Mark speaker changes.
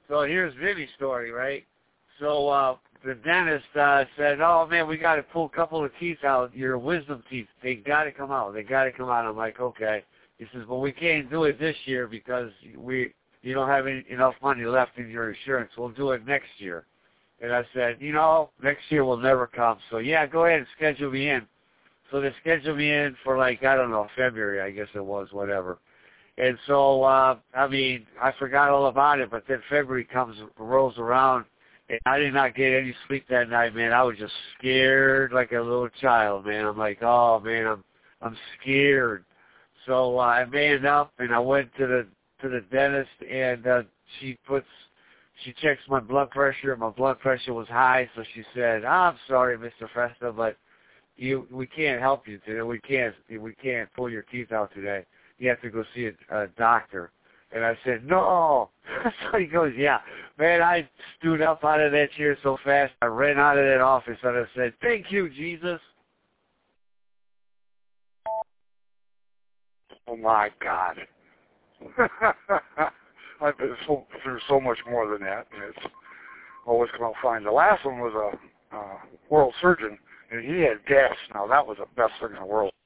Speaker 1: So here's Vinny's story, right? So the dentist said, "Oh man, we got to pull a couple of teeth out. Your wisdom teeth, they got to come out. They got to come out." I'm like, "Okay." He says, "Well, we can't do it this year because you don't have enough money left in your insurance. We'll do it next year." And I said, "Next year will never come. So yeah, go ahead and schedule me in." So they scheduled me in for like, I don't know, February, I guess it was, whatever. And so, I forgot all about it, but then February rolls around, and I did not get any sleep that night, man. I was just scared like a little child, man. I'm like, oh, man, I'm scared. So I manned up, and I went to the dentist, and she checks my blood pressure. My blood pressure was high, so she said, "I'm sorry, Mr. Festa, but we can't help you today. We can't pull your teeth out today. You have to go see a doctor." And I said, "No." So he goes, "Yeah." Man, I stood up out of that chair so fast, I ran out of that office, and I said, "Thank you, Jesus."
Speaker 2: Oh, my God. I've been through so much more than that, and it's always come out fine. The last one was a world surgeon, and he had gas. Now, that was the best thing in the world.